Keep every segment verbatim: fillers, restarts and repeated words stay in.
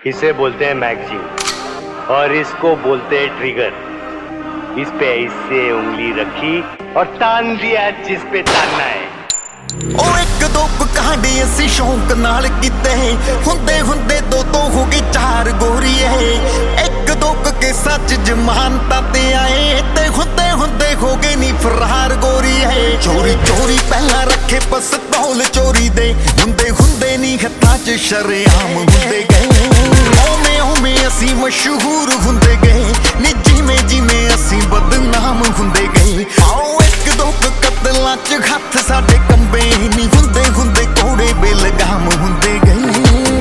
इसे बोलते हैं मैगजीन और इसको बोलते हैं ट्रिगर। इस पे इससे उंगली रखी और तान दिया जिस पे तानना है। ओ एक दो कांडे असी शौक नाल कीते हुंदे हुंदे दो दो हो गए चार गोरीए। एक दो के सच जमानता ते आए ते हुंदे हुंदे हो गए नी फरार गोरीए। चोरी चोरी पहला रखे पिस्तौल चोरी दे हुंदे हुंदे नी हत्थां च शरेआम हुंदे गए। ओमे ओमे असी मशहूर हुंदे गए नी जिमें जिमें असी बदनाम हुंदे गए। आओ एक दो कतलां च हत्थ साडे कंबे नी हुंदे हुंदे कोड़े बेलगाम हुंदे गए।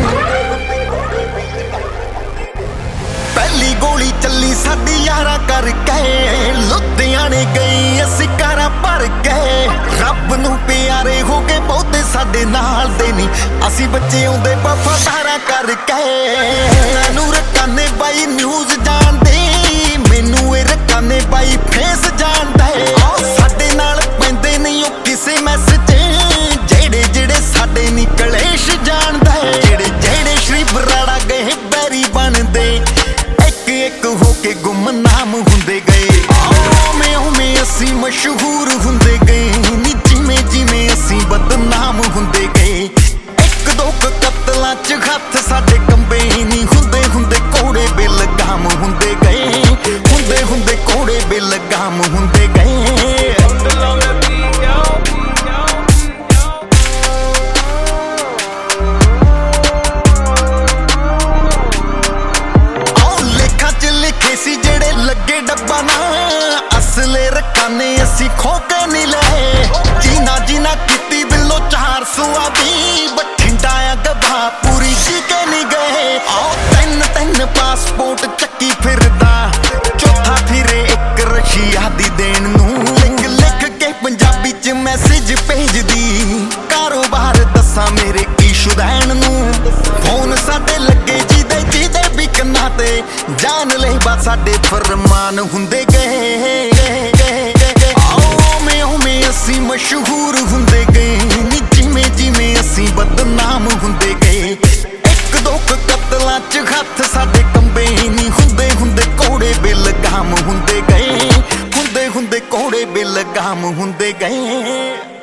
पहली गोली चली साडी यारा करके लुधियाने गई असी कारां भर गए। रब नूं प्यारे हो गए बहुते साडे नाल दे नी असी बच्चे आउंदे वफादारा करके। मैनू रकाने बाई न्यूज़ जानदे मैनू ए रकाने बाई फेस जानदा है। साडे नाल पैंदे नहीं ओ किसे मैसेज जेड़े जेड़े साडे नी कलेश जानदा है। जेड़े जेड़े श्री बराड़ा गए बैरी बनदे एक एक होके गुमनाम हुंदे गए। ओमे ओमे असी मशहूर हुंदे गए नी जिमें जिमें असी बदनाम हुंदे गए। एक दो कतलां च हत्थ साडे कंबे नी हुंदे हुंदे कोड़े बेलगाम हुंदे गए। हुंदे हुंदे कोड़े बेलगाम हुंदे गए। लगे डब्बा ना असले रखाने असी खोके नहीं ले। जीना जीना किती बिलो चार सुआ भी बठिंडा गभा पूरी जी के नहीं गए। आओ तीन तीन पासपोर्ट चक्की फिरदा चौथा फिरे एक रशिया दी देन नू। लिख लिख के पंजाबी च मैसेज भेज दी कारोबार दसा मेरे की शुदैन नू। फोन साडे लगे जिदे जिदे भी कन्ना ते जान ले बा साडे फरमान हुंदे गए। ओमे ओमे असी मशहूर हुंदे गए नी जिमें जिमें असी बदनाम हुंदे गए। एक दो कतलां च हत्थ साडे कंबे नी हुंदे हुंदे कोड़े बेलगाम हुंदे गए। हुंदे हुंदे कोड़े बेलगाम हुंदे गए।